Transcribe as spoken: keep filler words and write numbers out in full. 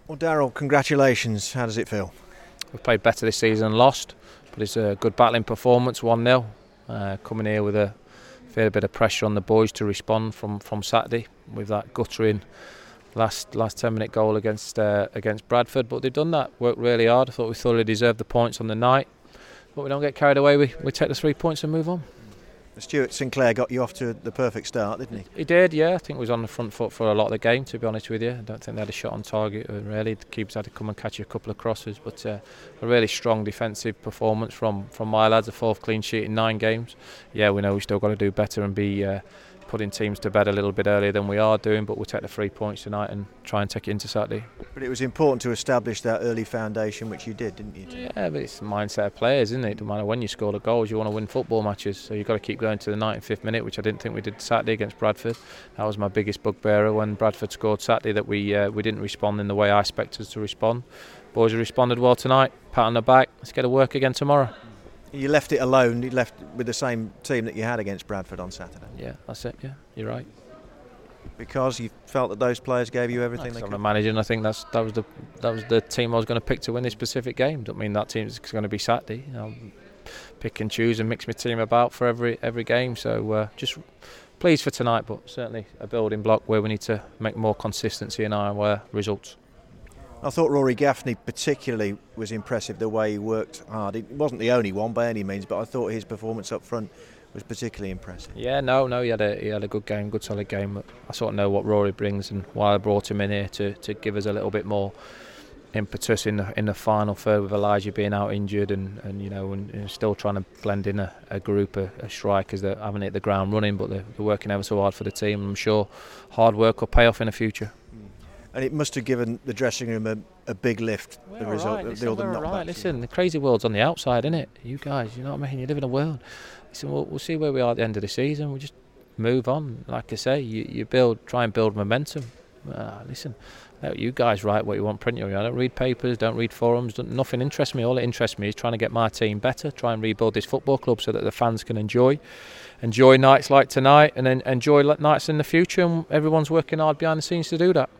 Well, Daryl, congratulations. How does it feel? We've played better this season and lost, but it's a good battling performance, one nil. Uh, coming here with a fair bit of pressure on the boys to respond from, from Saturday with that guttering last last ten minute goal against uh, against Bradford. But they've done that, worked really hard. I thought we thoroughly deserved the points on the night, but we don't get carried away. We, we take the three points and move on. Stuart Sinclair got you off to the perfect start, didn't he? He did, yeah. I think he was on the front foot for a lot of the game, to be honest with you. I don't think they had a shot on target, really. The keepers had to come and catch a couple of crosses, but uh, a really strong defensive performance from, from my lads, a fourth clean sheet in nine games. Yeah, we know we've still got to do better and be uh, putting teams to bed a little bit earlier than we are doing, but we'll take the three points tonight and try and take it into Saturday. But it was important to establish that early foundation, which you did, didn't you? Yeah, but it's the mindset of players, isn't it? It doesn't matter when you score the goals, you want to win football matches, so you've got to keep going to the ninety-fifth minute, which I didn't think we did Saturday against Bradford. That was my biggest bugbearer when Bradford scored Saturday, that we uh, we didn't respond in the way I expected us to respond. Boys have responded well tonight, pat on the back, let's get to work again tomorrow. You left it alone, you left with the same team that you had against Bradford on Saturday. Yeah, that's it, yeah, you're right. Because you felt that those players gave you everything they I'm could? the manager, and I think that's that was the that was the team I was going to pick to win this specific game. Don't mean that team's going to be Saturday. I'll pick and choose and mix my team about for every every game. So uh, just pleased for tonight, but certainly a building block where we need to make more consistency in our uh, results. I thought Rory Gaffney particularly was impressive, the way he worked hard. He wasn't the only one by any means, but I thought his performance up front was particularly impressive. Yeah, no, no, he had a he had a good game, good solid game. But I sort of know what Rory brings and why I brought him in here to, to give us a little bit more impetus in the in the final third, with Elijah being out injured and, and you know and, and still trying to blend in a, a group of, of strikers that haven't hit the ground running, but they're, they're working ever so hard for the team. I'm sure hard work will pay off in the future. And it must have given the dressing room a, a big lift, We're the all result right. of Listen, the other we're all knockbacks. right. Listen, the crazy world's on the outside, isn't it? You guys, you know what I mean? You live in a world. Listen, we'll, we'll see where we are at the end of the season. We'll just move on. Like I say, you, you build, try and build momentum. Uh, listen, let you guys write what you want, print your. I don't read papers, don't read forums. Don't, nothing interests me. All that interests me is trying to get my team better, try and rebuild this football club so that the fans can enjoy, enjoy nights like tonight, and then enjoy nights in the future. And everyone's working hard behind the scenes to do that.